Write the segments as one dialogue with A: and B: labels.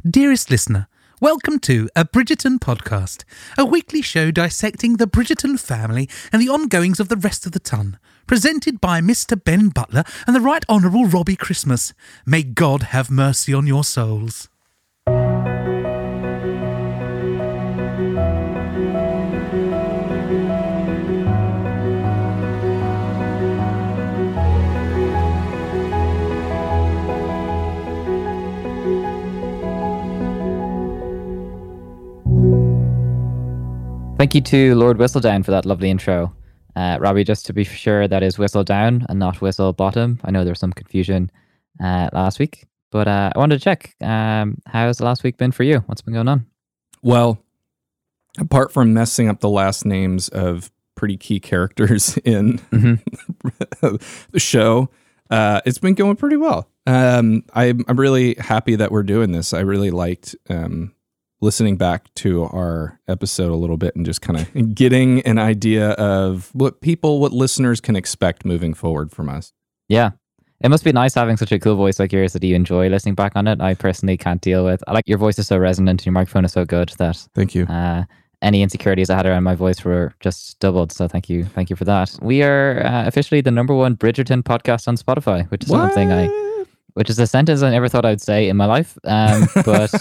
A: Dearest listener, welcome to A Bridgerton Podcast, a weekly show dissecting the Bridgerton family and the ongoings of the rest of the ton, presented by Mr. Ben Butler and the Right Honourable Robbie Christmas. May God have mercy on your souls.
B: Thank you to Lord Whistledown for that lovely intro. Robbie, just to be sure, that is Whistledown and not Whistlebottom. I know there was some confusion last week, but I wanted to check. How's the last week been for you? What's been going on?
C: Well, apart from messing up the last names of pretty key characters in the show, it's been going pretty well. I'm really happy that we're doing this. I really liked listening back to our episode a little bit and just kind of getting an idea of what listeners can expect moving forward from us.
B: Yeah. It must be nice having such a cool voice like yours that you enjoy listening back on it. I personally can't deal with. I like your voice is so resonant and your microphone is so good that
C: Thank you.
B: Any insecurities I had around my voice were just doubled. So thank you for that. We are officially the #1 Bridgerton podcast on Spotify, which is which is a sentence I never thought I'd say in my life. But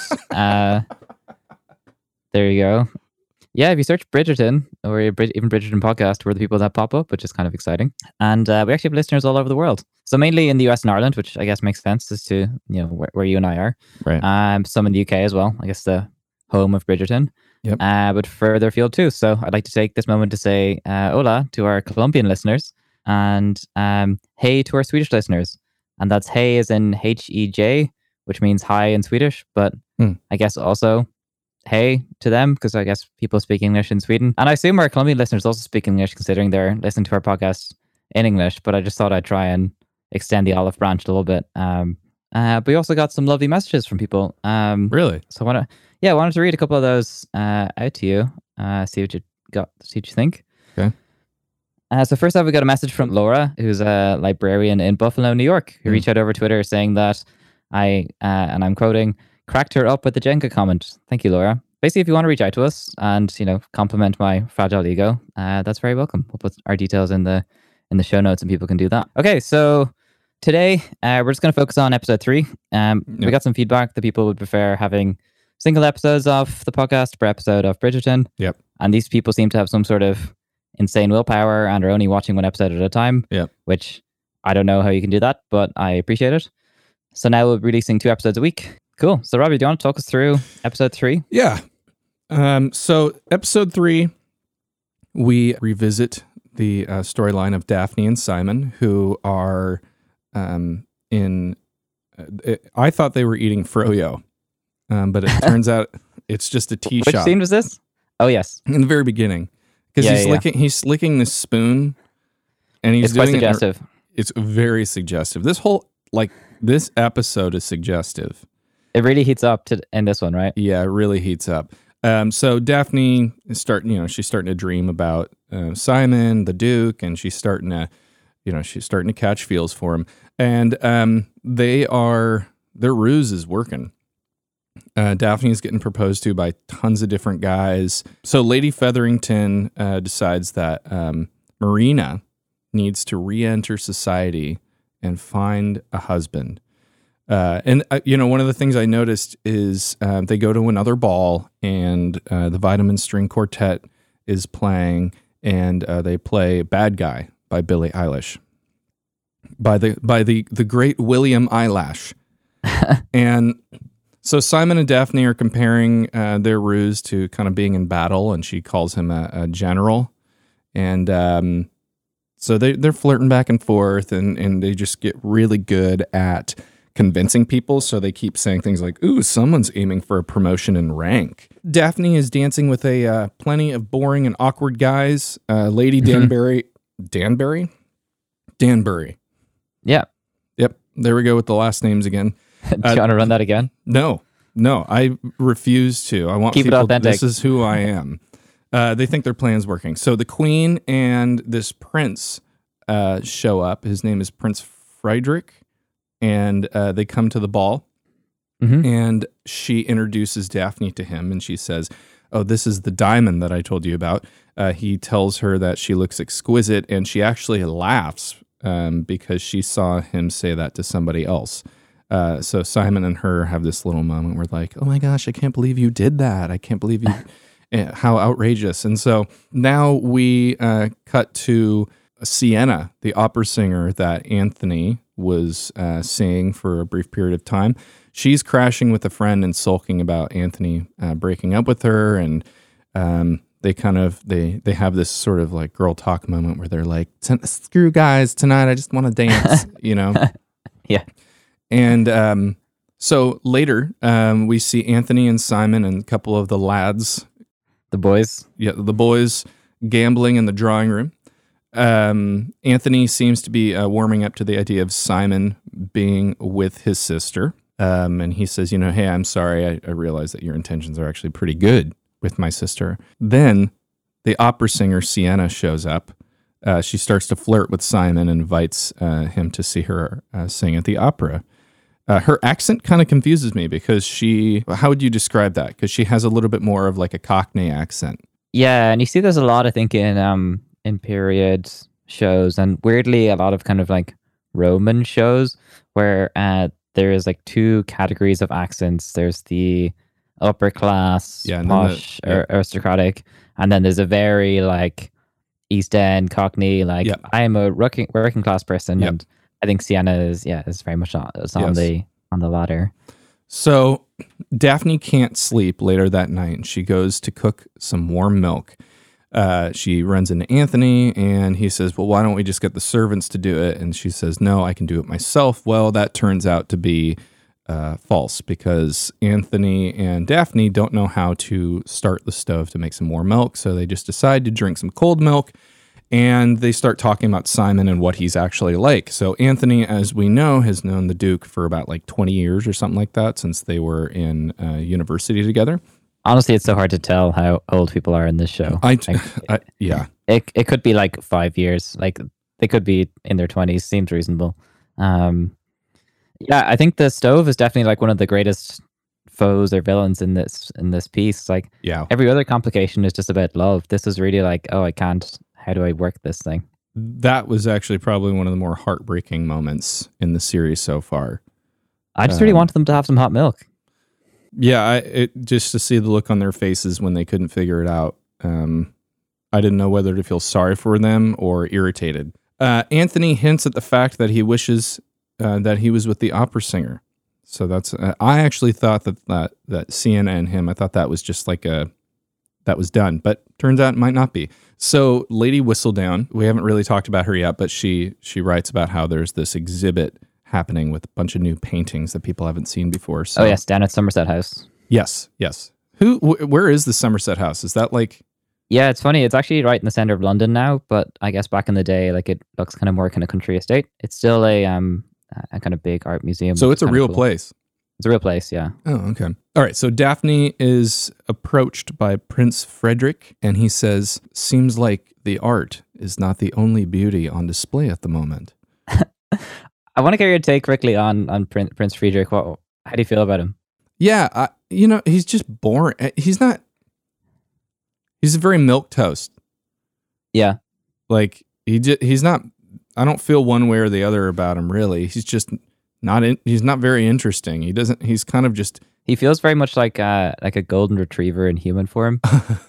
B: there you go. Yeah, if you search Bridgerton or even Bridgerton podcast, we're the people that pop up, which is kind of exciting. And we actually have listeners all over the world. So mainly in the US and Ireland, which I guess makes sense as to where you and I are.
C: Right.
B: Some in the UK as well. I guess the home of Bridgerton.
C: Yep.
B: But further afield too. So I'd like to take this moment to say hola to our Colombian listeners and hey to our Swedish listeners. And that's hey as in H-E-J, which means hi in Swedish. But I guess also hey to them, because I guess people speak English in Sweden. And I assume our Colombian listeners also speak English, considering they're listening to our podcast in English. But I just thought I'd try and extend the olive branch a little bit. But we also got some lovely messages from people.
C: Really?
B: So I wanted to read a couple of those out to you, see what you think.
C: Okay.
B: So first off, we got a message from Laura, who's a librarian in Buffalo, New York, who reached out over Twitter saying that and I'm quoting, cracked her up with the Jenga comment. Thank you, Laura. Basically, if you want to reach out to us and compliment my fragile ego, that's very welcome. We'll put our details in the show notes and people can do that. Okay, so today we're just going to focus on episode 3. We got some feedback that people would prefer having single episodes of the podcast per episode of Bridgerton.
C: Yep.
B: And these people seem to have some sort of insane willpower and are only watching one episode at a time.
C: Yep.
B: Which I don't know how you can do that, but I appreciate it. So now we're releasing 2 episodes a week. Cool. So Robbie, do you want to talk us through episode 3?
C: Yeah. So episode 3, we revisit the storyline of Daphne and Simon, who are I thought they were eating froyo, but it turns out it's just a tea shop.
B: Which scene was this? Oh, yes.
C: In the very beginning. Because he's licking this spoon, and it's
B: quite suggestive.
C: It's very suggestive. This episode is suggestive.
B: It really heats up in this one, right?
C: Yeah, it really heats up. So Daphne is she's starting to dream about Simon, the Duke, and she's starting to catch feels for him. And their ruse is working. Daphne is getting proposed to by tons of different guys. So Lady Featherington decides that Marina needs to re-enter society and find a husband. And one of the things I noticed is they go to another ball, and the Vitamin String Quartet is playing, and they play "Bad Guy" by Billie Eilish, by the great William Eyelash. And so Simon and Daphne are comparing their ruse to kind of being in battle, and she calls him a general, and so they're flirting back and forth, and they just get really good at convincing people, so they keep saying things like, ooh, someone's aiming for a promotion in rank. Daphne is dancing with plenty of boring and awkward guys. Lady Danbury. Danbury? Danbury.
B: Yeah.
C: Yep. There we go with the last names again.
B: Do you want to run that again?
C: No, I refuse to. I want
B: keep
C: people,
B: it authentic.
C: This is who I am. They think their plan's working. So the queen and this prince show up. His name is Prince Friedrich. And they come to the ball. And she introduces Daphne to him, and she says, "Oh, this is the diamond that I told you about." He tells her that she looks exquisite, and she actually laughs because she saw him say that to somebody else. So Simon and her have this little moment where like, "Oh my gosh, I can't believe you did that. I can't believe you, how outrageous." And so now we cut to Sienna, the opera singer that Anthony was seeing for a brief period of time. She's crashing with a friend and sulking about Anthony breaking up with her, and they have this sort of like girl talk moment where they're like, "Screw guys, tonight I just want to dance," you know?
B: Yeah.
C: And so later we see Anthony and Simon and a couple of the lads,
B: the boys
C: gambling in the drawing room. Anthony seems to be warming up to the idea of Simon being with his sister. And he says, "Hey, I'm sorry. I realize that your intentions are actually pretty good with my sister." Then the opera singer Sienna shows up. She starts to flirt with Simon and invites him to see her sing at the opera. Her accent kind of confuses me because how would you describe that? Because she has a little bit more of like a Cockney accent.
B: Yeah, and you see there's a lot, I think, in period shows, and weirdly a lot of kind of like Roman shows where there's like two categories of accents. There's the upper class, posh, aristocratic, and then there's a very like East End Cockney, like I'm a working class person, and I think Sienna is very much on the latter.
C: So Daphne can't sleep later that night, and she goes to cook some warm milk. She runs into Anthony, and he says, "Well, why don't we just get the servants to do it?" And she says, "No, I can do it myself." Well, that turns out to be false, because Anthony and Daphne don't know how to start the stove to make some more milk, so they just decide to drink some cold milk, and they start talking about Simon and what he's actually like. So Anthony, as we know, has known the Duke for about like 20 years or something like that, since they were in university together.
B: Honestly, it's so hard to tell how old people are in this show. It could be like 5 years. Like they could be in their 20s. Seems reasonable. I think the stove is definitely like one of the greatest foes or villains in this piece. Like every other complication is just about love. This is really like, oh, I can't. How do I work this thing?
C: That was actually probably one of the more heartbreaking moments in the series so far.
B: I just really wanted them to have some hot milk.
C: Yeah, just to see the look on their faces when they couldn't figure it out. I didn't know whether to feel sorry for them or irritated. Anthony hints at the fact that he wishes that he was with the opera singer. So that's I actually thought that Sienna and him, I thought that was just like that was done, but turns out it might not be. So Lady Whistledown, we haven't really talked about her yet, but she writes about how there's this exhibit happening with a bunch of new paintings that people haven't seen before. So,
B: oh yes, down at Somerset House.
C: Yes. Where is the Somerset House? Is that like?
B: Yeah, it's funny. It's actually right in the center of London now, but I guess back in the day, like it looks kind of more kind of country estate. It's still a kind of big art museum.
C: So it's a real place.
B: It's a real place, yeah.
C: Oh, okay. All right. So Daphne is approached by Prince Frederick, and he says, "Seems like the art is not the only beauty on display at the moment."
B: I want to get your take quickly on Prince Friedrich. How do you feel about him?
C: Yeah, he's just boring. He's not. He's a very milquetoast.
B: Yeah,
C: like he's not. I don't feel one way or the other about him. Really, he's just not. He's not very interesting. He doesn't. He's kind of just.
B: He feels very much like a golden retriever in human form.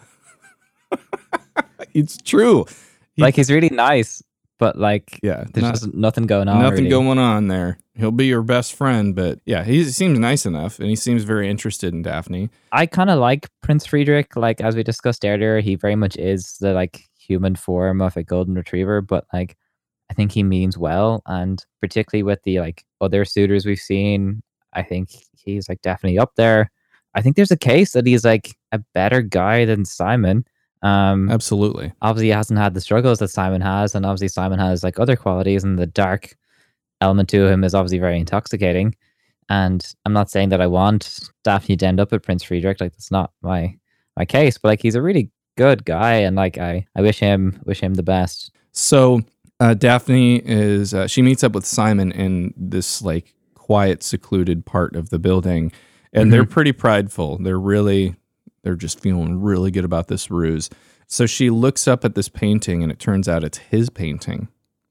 C: It's true.
B: He's really nice. But there's just nothing going on.
C: Nothing going on there. He'll be your best friend, but yeah, he seems nice enough, and he seems very interested in Daphne.
B: I kind of like Prince Friedrich. Like as we discussed earlier, he very much is the human form of a golden retriever. But I think he means well, and particularly with the other suitors we've seen, I think he's definitely up there. I think there's a case that he's a better guy than Simon.
C: Absolutely.
B: Obviously he hasn't had the struggles that Simon has, and obviously Simon has other qualities, and the dark element to him is obviously very intoxicating. And I'm not saying that I want Daphne to end up with Prince Friedrich, that's not my case, but he's a really good guy, and I wish him the best.
C: So Daphne is she meets up with Simon in this quiet, secluded part of the building. And they're pretty prideful. They're just feeling really good about this ruse. So she looks up at this painting, and it turns out it's his painting.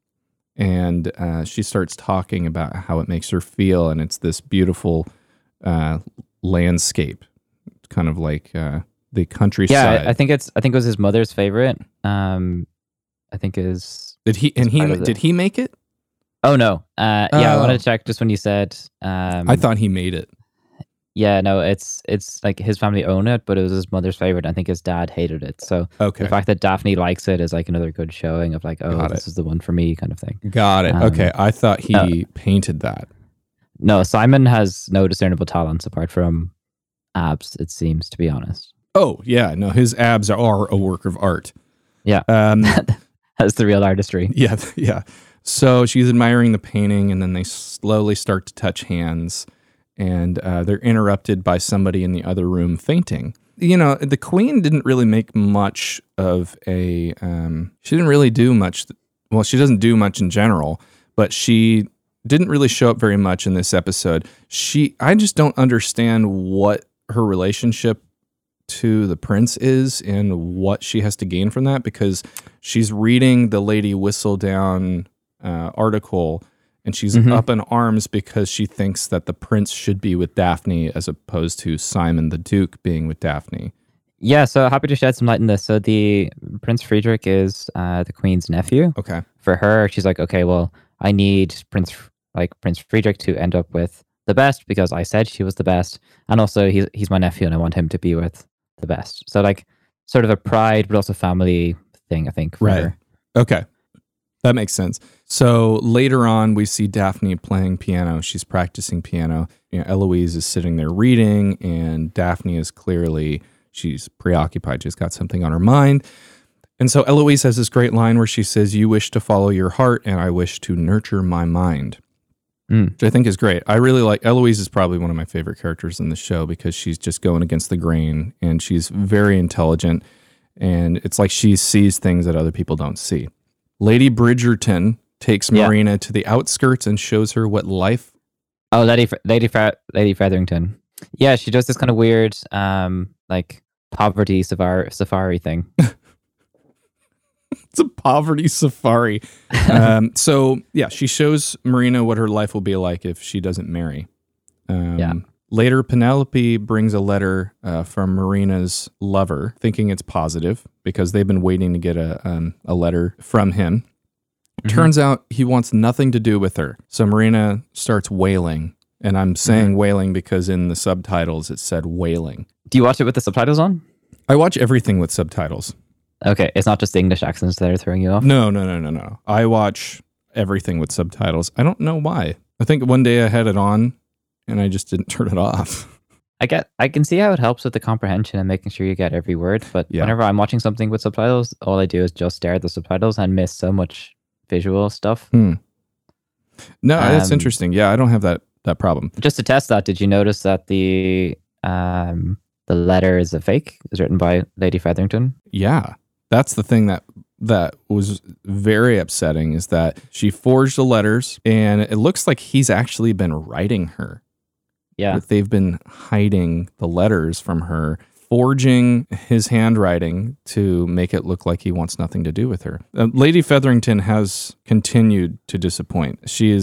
C: And she starts talking about how it makes her feel, and it's this beautiful landscape, kind of like the countryside.
B: Yeah, I think it was his mother's favorite. I think
C: did he make it?
B: Oh no. Yeah, I wanted to check just when you said.
C: I thought he made it.
B: Yeah, no, it's like his family own it, but it was his mother's favorite. I think his dad hated it. So the fact that Daphne likes it is like another good showing of like, oh, this is the one for me kind of thing.
C: Got it. Okay, I thought he painted that.
B: No, Simon has no discernible talents apart from abs, it seems, to be honest.
C: Oh, yeah. No, his abs are a work of art.
B: Yeah. That's the real artistry.
C: Yeah, yeah. So she's admiring the painting, and then they slowly start to touch hands, and they're interrupted by somebody in the other room fainting. You know, the queen didn't really make much of she didn't really do much. Well, she doesn't do much in general, but she didn't really show up very much in this episode. I just don't understand what her relationship to the prince is and what she has to gain from that, because she's reading the Lady Whistledown article, and she's up in arms because she thinks that the prince should be with Daphne as opposed to Simon the Duke being with Daphne.
B: Yeah, so happy to shed some light on this. So the Prince Friedrich is the queen's nephew.
C: Okay.
B: For her, she's like, okay, well, I need Prince Friedrich to end up with the best because I said she was the best, and also he's my nephew and I want him to be with the best. So like sort of a pride but also family thing, I think, for her.
C: Okay. That makes sense. So later on, we see Daphne playing piano. She's practicing piano. You know, Eloise is sitting there reading, and Daphne is she's preoccupied. She's got something on her mind. And so Eloise has this great line where she says, "You wish to follow your heart, and I wish to nurture my mind." Which I think is great. I really like Eloise. Is probably one of my favorite characters in the show because she's just going against the grain, and she's very intelligent, and it's like she sees things that other people don't see. Lady Bridgerton takes Marina to the outskirts and shows her what life.
B: Oh, Lady Featherington. Yeah, she does this kind of weird, like poverty safari thing.
C: It's a poverty safari. So yeah, she shows Marina what her life will be like if she doesn't marry. Later, Penelope brings a letter from Marina's lover, thinking it's positive because they've been waiting to get a letter from him. Turns out he wants nothing to do with her. So Marina starts wailing. And I'm saying wailing because in the subtitles it said wailing.
B: Do you watch it with the subtitles on?
C: I watch everything with subtitles.
B: Okay, it's not just the English accents that are throwing you off?
C: No. I watch everything with subtitles. I don't know why. I think one day I had it on and I just didn't turn it off.
B: I can see how it helps with the comprehension and making sure you get every word, but whenever I'm watching something with subtitles, all I do is just stare at the subtitles and miss so much visual stuff.
C: No, that's interesting. Yeah, I don't have that problem.
B: Just to test that, did you notice that the letter is a fake? It's written by Lady Featherington?
C: Yeah. That's the thing that was very upsetting, is that she forged the letters, and it looks like he's actually been writing her.
B: Yeah.
C: That they've been hiding the letters from her, forging his handwriting to make it look like he wants nothing to do with her. Lady Featherington has continued to disappoint. She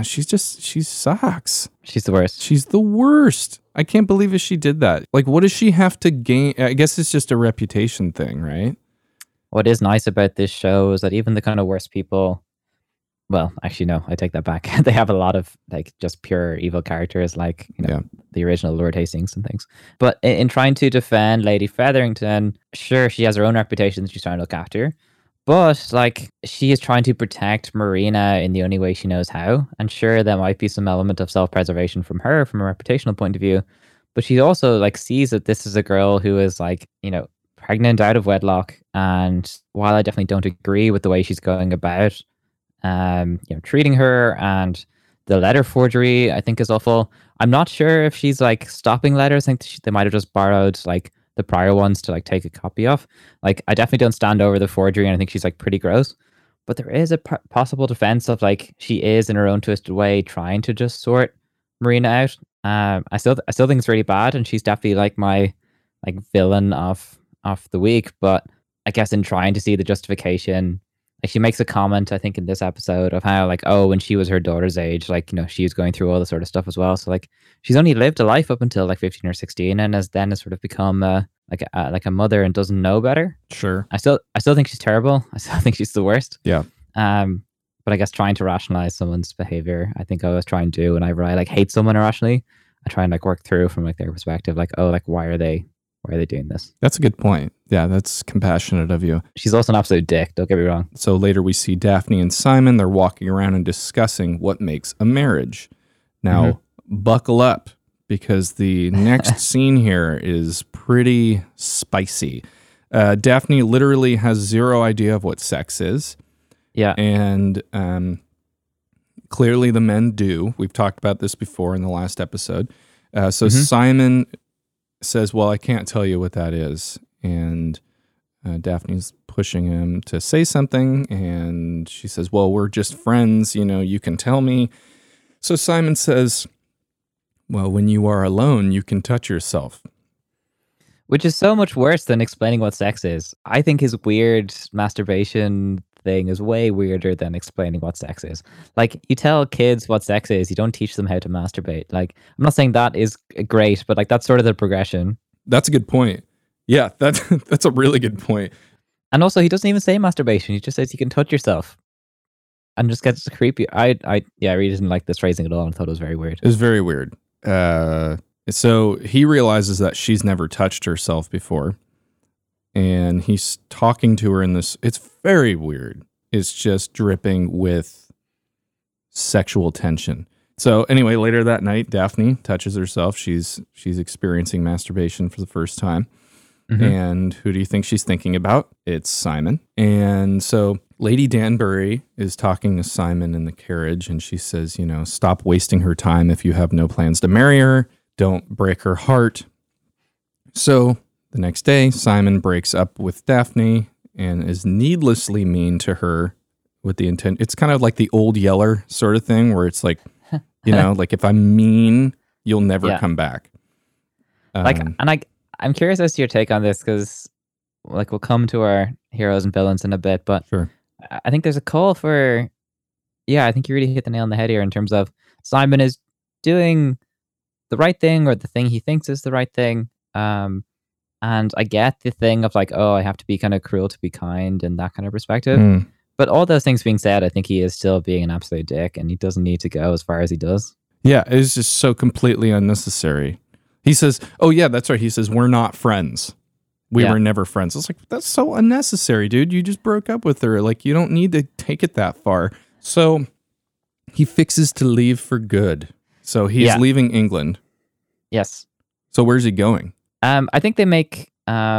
C: sucks.
B: She's the worst.
C: She's the worst. I can't believe that she did that. Like, what does she have to gain? I guess it's just a reputation thing, right?
B: What is nice about this show is that even the kind of worst people, well, actually, no, I take that back. They have a lot of like just pure evil characters, like, you know, the original Lord Hastings and things. But in trying to defend Lady Featherington, sure, she has her own reputation that she's trying to look after. But like, she is trying to protect Marina in the only way she knows how. And sure, there might be some element of self-preservation from her, from a reputational point of view. But she also like sees that this is a girl who is like, you know, pregnant out of wedlock. And while I definitely don't agree with the way she's going about, treating her, and the letter forgery, I think, is awful. I'm not sure if she's like stopping letters. I think they might have just borrowed like the prior ones to like take a copy of. Like, I definitely don't stand over the forgery, and I think she's like pretty gross. But there is a possible defense of like she is in her own twisted way trying to just sort Marina out. I still think it's really bad, and she's definitely like my like villain of the week. But I guess in trying to see the justification, like she makes a comment, I think in this episode, of how like, oh, when she was her daughter's age, like, you know, she was going through all this sort of stuff as well. So like she's only lived a life up until like 15 or 16, and has sort of become like a mother and doesn't know better.
C: Sure.
B: I still think she's terrible. I still think she's the worst.
C: Yeah.
B: But I guess trying to rationalize someone's behavior, I think I always try and do whenever I like hate someone irrationally. I try and like work through from like their perspective, like, oh, like why are they doing this?
C: That's a good point. Yeah, that's compassionate of you.
B: She's also an absolute dick, don't get me wrong.
C: So later we see Daphne and Simon. They're walking around and discussing what makes a marriage. Now, buckle up, because the next scene here is pretty spicy. Daphne literally has zero idea of what sex is.
B: Yeah.
C: And clearly the men do. We've talked about this before in the last episode. So Simon says, well, I can't tell you what that is. And Daphne's pushing him to say something. And she says, well, we're just friends. You know, you can tell me. So Simon says, well, when you are alone, you can touch yourself.
B: Which is so much worse than explaining what sex is. I think his weird masturbation thing is way weirder than explaining what sex is. Like, you tell kids what sex is, you don't teach them how to masturbate. Like, I'm not saying that is great, but like that's sort of the progression.
C: That's a good point. Yeah, that's a really good point.
B: And also, he doesn't even say masturbation. He just says you can touch yourself, and just gets creepy. I really didn't like this phrasing at all. And thought it was very weird.
C: It was very weird. So he realizes that she's never touched herself before. And he's talking to her in this. It's very weird. It's just dripping with sexual tension. So anyway, later that night, Daphne touches herself. She's experiencing masturbation for the first time. And who do you think she's thinking about? It's Simon. And so Lady Danbury is talking to Simon in the carriage, and she says, you know, stop wasting her time if you have no plans to marry her. Don't break her heart. So the next day, Simon breaks up with Daphne and is needlessly mean to her with the intent. It's kind of like the old Yeller sort of thing where it's like, you know, like if I'm mean, you'll never come back.
B: I'm curious as to your take on this, because like we'll come to our heroes and villains in a bit, but
C: sure.
B: I think there's a call for, I think you really hit the nail on the head here in terms of Simon is doing the right thing, or the thing he thinks is the right thing. And I get the thing of like, oh, I have to be kind of cruel to be kind and that kind of perspective. But all those things being said, I think he is still being an absolute dick, and he doesn't need to go as far as he does. Yeah,
C: it's just so completely unnecessary. He says, oh yeah, that's right. He says, we're not friends. We were never friends. It's like, that's so unnecessary, dude. You just broke up with her. Like, you don't need to take it that far. So he fixes to leave for good. So he's leaving England.
B: Yes.
C: So where's he going?
B: I think they make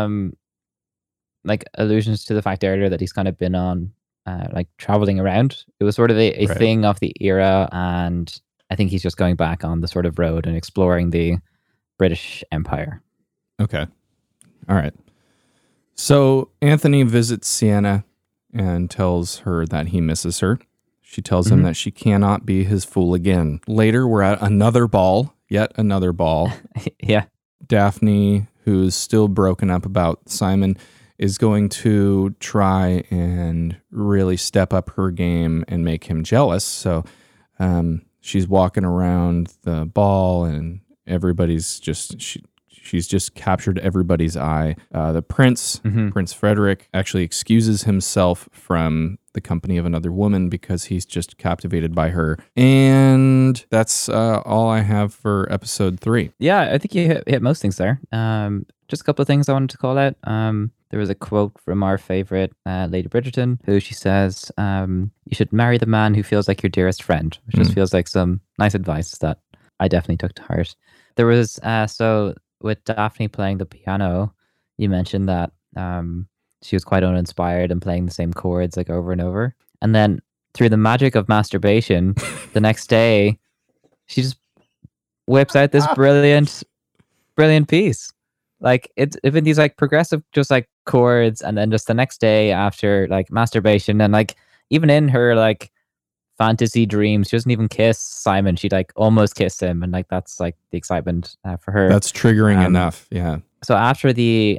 B: like allusions to the fact earlier that he's kind of been on like traveling around. It was sort of a thing of the era, and I think he's just going back on the sort of road and exploring the British Empire.
C: Okay. All right. So Anthony visits Sienna and tells her that he misses her. She tells him that she cannot be his fool again. Later, we're at another ball, yet another ball.
B: Yeah.
C: Daphne, who's still broken up about Simon, is going to try and really step up her game and make him jealous. So she's walking around the ball, and everybody's just... She's just captured everybody's eye. The prince, Prince Frederick, actually excuses himself from the company of another woman because he's just captivated by her. And that's all I have for episode 3.
B: Yeah, I think you hit most things there. Just a couple of things I wanted to call out. There was a quote from our favorite Lady Bridgerton, who she says, you should marry the man who feels like your dearest friend, which just feels like some nice advice that I definitely took to heart. There was, with Daphne playing the piano, you mentioned that she was quite uninspired and playing the same chords like over and over. And then through the magic of masturbation, the next day, she just whips out this brilliant piece. Like it's been these like progressive, just like chords, and then just the next day after like masturbation, and like even in her like fantasy dreams. She doesn't even kiss Simon. She like almost kissed him, and like that's like the excitement for her.
C: That's triggering enough. Yeah.
B: So after the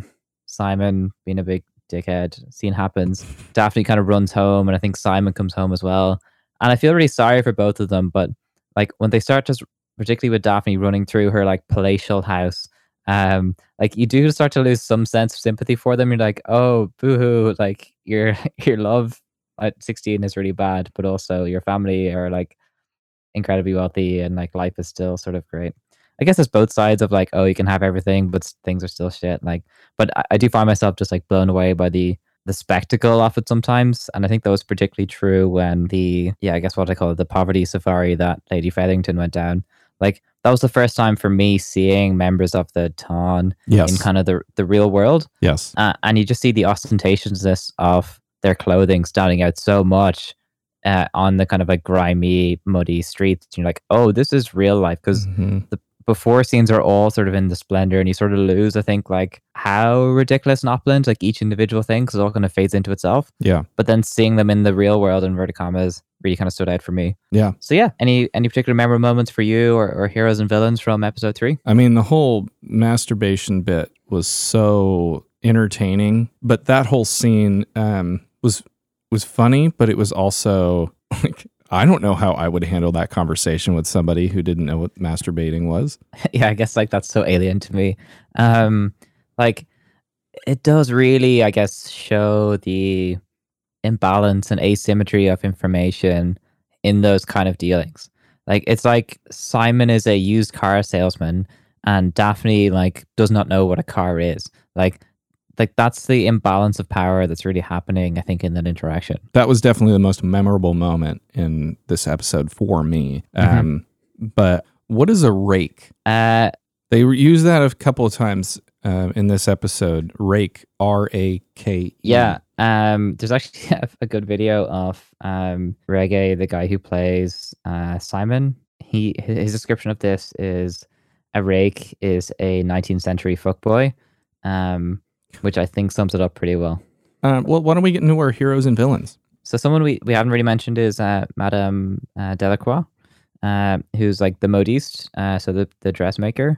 B: Simon being a big dickhead scene happens, Daphne kind of runs home, and I think Simon comes home as well. And I feel really sorry for both of them, but like when they start just particularly with Daphne running through her like palatial house, like you do start to lose some sense of sympathy for them. You're like, oh, boo-hoo, like your love at 16 is really bad, but also your family are like incredibly wealthy and like life is still sort of great. I guess there's both sides of like, oh, you can have everything, but things are still shit. Like, but I do find myself just like blown away by the spectacle of it sometimes. And I think that was particularly true when I guess what I call it, the poverty safari that Lady Featherington went down. Like that was the first time for me seeing members of the Ton in kind of the real world.
C: Yes.
B: And you just see the ostentatiousness of their clothing standing out so much on the kind of like grimy, muddy streets. You're like, oh, this is real life. Because the before scenes are all sort of in the splendor, and you sort of lose, I think, like how ridiculous and opulent like each individual thing, because it all kind of fades into itself.
C: Yeah.
B: But then seeing them in the real world, inverted commas, really kind of stood out for me.
C: Yeah.
B: So yeah, any particular memorable moments for you or heroes and villains from episode 3?
C: I mean, the whole masturbation bit was so entertaining, but that whole scene was funny, but it was also like, I don't know how I would handle that conversation with somebody who didn't know what masturbating was.
B: Yeah, I guess like that's so alien to me. Like it does really, I guess, show the imbalance and asymmetry of information in those kind of dealings. Like it's like Simon is a used car salesman and Daphne like does not know what a car is. Like that's the imbalance of power that's really happening, I think, in that interaction.
C: That was definitely the most memorable moment in this episode for me. But what is a rake? They use that a couple of times in this episode. Rake, R-A-K-E.
B: Yeah. There's actually a good video of Reggae, the guy who plays Simon. His description of this is a rake is a 19th century fuckboy. Which I think sums it up pretty well.
C: Well, why don't we get into our heroes and villains?
B: So someone we haven't really mentioned is Madame Delacroix, who's like the modiste, so the dressmaker.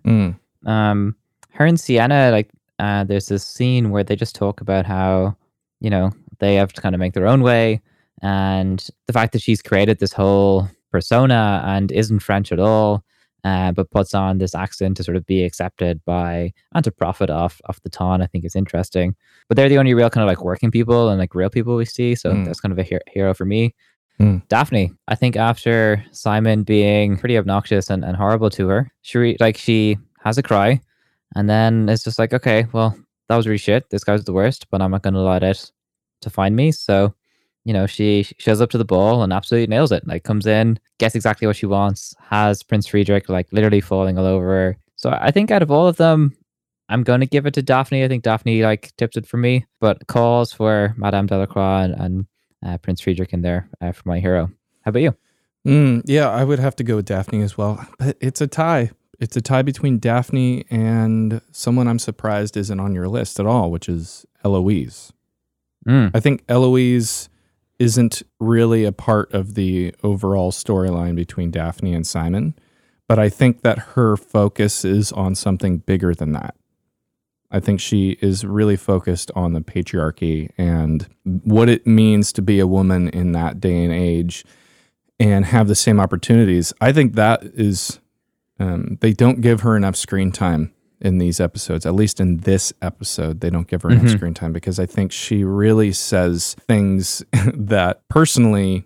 B: Her and Sienna, like there's this scene where they just talk about how, you know, they have to kind of make their own way, and the fact that she's created this whole persona and isn't French at all, but puts on this accent to sort of be accepted by and to profit off the Ton, I think is interesting. But they're the only real kind of like working people and like real people we see. So that's kind of a hero for me. Daphne, I think after Simon being pretty obnoxious and horrible to her, she has a cry and then it's just like, okay, well, that was really shit. This guy's the worst, but I'm not going to allow it to find me. So, you know, she shows up to the ball and absolutely nails it. Like comes in, gets exactly what she wants, has Prince Friedrich like literally falling all over her. So I think out of all of them, I'm going to give it to Daphne. I think Daphne like tipped it for me, but calls for Madame Delacroix and Prince Friedrich in there for my hero. How about you?
C: Yeah, I would have to go with Daphne as well, but it's a tie. It's a tie between Daphne and someone I'm surprised isn't on your list at all, which is Eloise. I think Eloise isn't really a part of the overall storyline between Daphne and Simon, but I think that her focus is on something bigger than that. I think she is really focused on the patriarchy and what it means to be a woman in that day and age and have the same opportunities. I think that is, they don't give her enough screen time in these episodes. At least in this episode, they don't give her enough screen time because I think she really says things that personally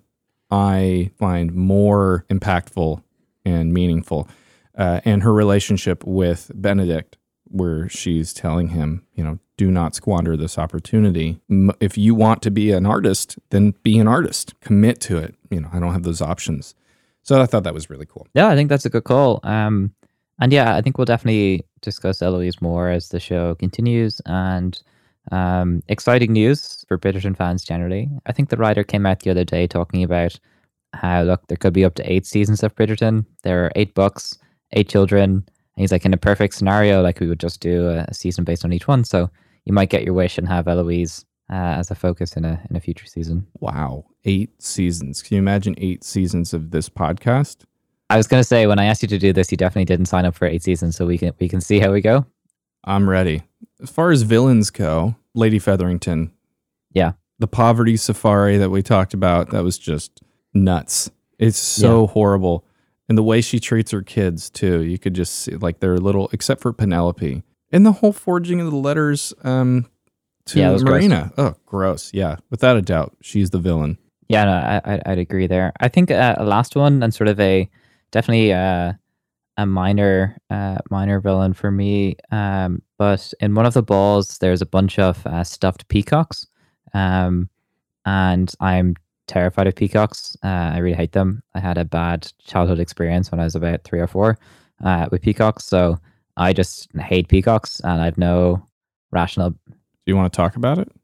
C: I find more impactful and meaningful. And her relationship with Benedict, where she's telling him, you know, do not squander this opportunity. If you want to be an artist, then be an artist. Commit to it. You know, I don't have those options. So I thought that was really cool.
B: Yeah, I think that's a good call. And yeah, I think we'll definitely discuss Eloise more as the show continues. And exciting news for Bridgerton fans generally. I think the writer came out the other day talking about how, look, there could be up to 8 seasons of Bridgerton. There are 8 books, 8 children. And he's like, in a perfect scenario, like we would just do a season based on each one. So you might get your wish and have Eloise as a focus in a future season.
C: Wow, 8 seasons. Can you imagine 8 seasons of this podcast?
B: I was going to say, when I asked you to do this, you definitely didn't sign up for 8 seasons, so we can see how we go.
C: I'm ready. As far as villains go, Lady Featherington.
B: Yeah.
C: The poverty safari that we talked about, that was just nuts. It's so horrible. And the way she treats her kids, too. You could just see, like, they're little, except for Penelope. And the whole forging of the letters to Marina. Gross. Oh, gross. Yeah, without a doubt, she's the villain.
B: Yeah, no, I'd agree there. I think a last one, and sort of definitely a minor villain for me. But in one of the balls, there's a bunch of stuffed peacocks. And I'm terrified of peacocks. I really hate them. I had a bad childhood experience when I was about 3 or 4 with peacocks. So I just hate peacocks, and I have no rational.
C: Do you want to talk about it?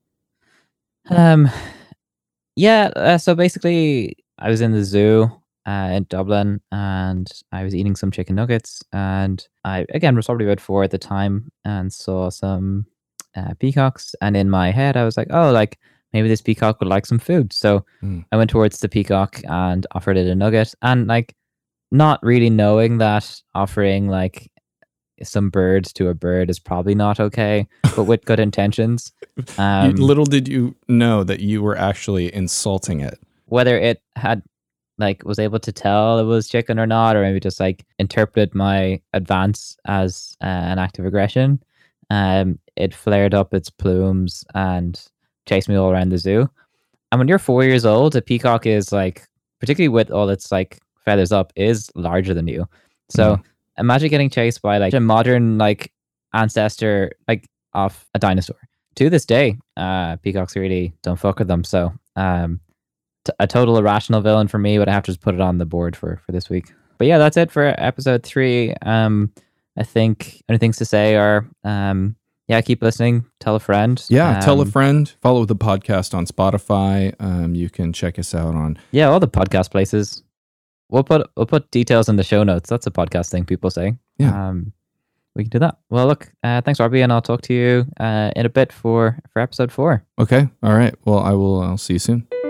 B: Yeah. So basically, I was in the zoo in Dublin, and I was eating some chicken nuggets, and I was probably about 4 at the time, and saw some peacocks, and in my head I was like, oh, like maybe this peacock would like some food. So I went towards the peacock and offered it a nugget, and like not really knowing that offering like some birds to a bird is probably not okay, but with good intentions.
C: Little did you know that you were actually insulting it.
B: Whether it had like was able to tell it was chicken or not, or maybe just like interpreted my advance as an act of aggression. It flared up its plumes and chased me all around the zoo. And when you're 4 years old, a peacock is like, particularly with all its like feathers up, is larger than you. So imagine getting chased by like a modern like ancestor like of a dinosaur. To this day, peacocks really don't fuck with them. So a total irrational villain for me, but I have to just put it on the board for this week. But yeah, that's it for episode 3. I think only things to say are keep listening, tell a friend.
C: Yeah, tell a friend. Follow the podcast on Spotify. You can check us out on
B: all the podcast places. We'll put details in the show notes. That's a podcast thing people say.
C: Yeah.
B: We can do that. Well, look, thanks, Robbie, and I'll talk to you in a bit for episode 4.
C: Okay. All right. Well, I'll see you soon.